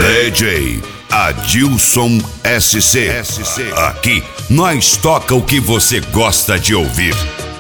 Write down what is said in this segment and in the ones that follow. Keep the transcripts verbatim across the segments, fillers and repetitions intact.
D J Adilson S C. Aqui nós toca o que você gosta de ouvir.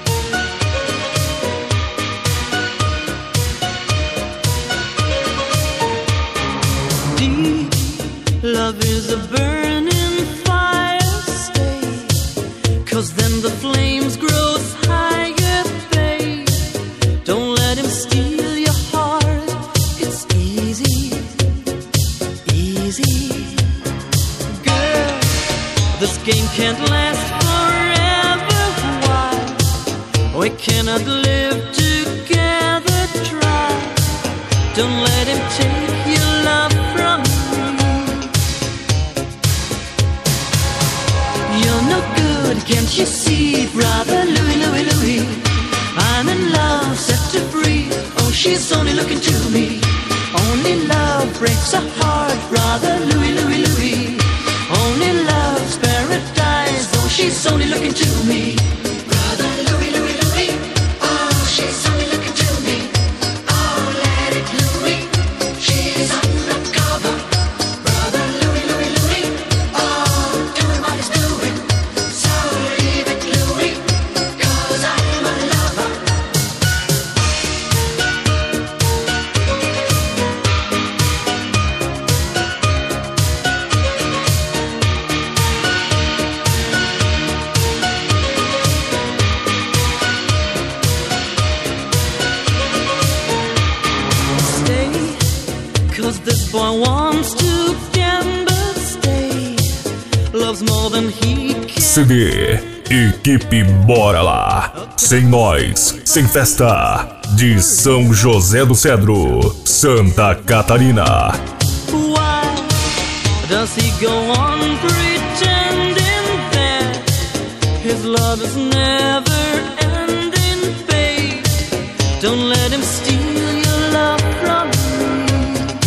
Deep love is a burning fire, stay, 'cause then the flames grow higher, babe. Don't let him steal your heart, it's easy, easy. Girl, this game can't last forever, why? We cannot live together, try. Don't let him take your love from me. You're no good, can't you see, brother Louie, Louie, Louie? I'm in love, set to free. Oh, she's only looking to me. Only love breaks a heart, brother Louie, Louie, Louie. Only love's paradise. Oh, she's only looking to me. Brother Louie, Louie, Louie. Oh, she's only looking to me. Oh, let it Louie. She's undercover. Brother Louie, Louie, Louie. Oh, doing what he's doing. So leave it Louie, 'cause I'm a lover. Stay, 'cause this boy wants to gamble. Stay, loves more than he can. C D, equipe Bora Lá. Sem nós, sem festa. De São José do Cedro, Santa Catarina. Why does he go on pretending that his love is never ending, babe? Don't let him steal your love from me.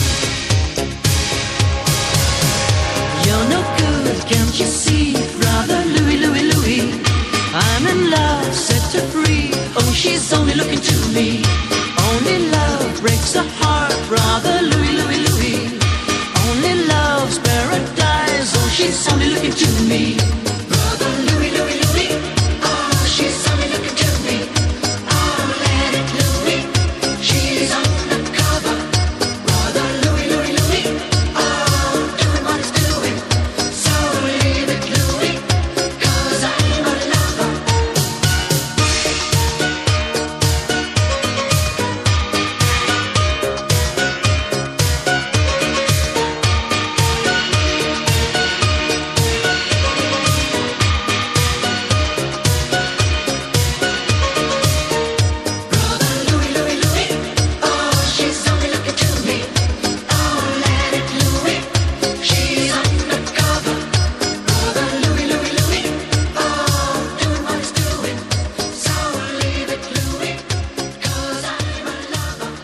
You're no good, can't you see, brother Louie, Louie, Louie? I'm in love, set her free. Oh, she's only looking to me.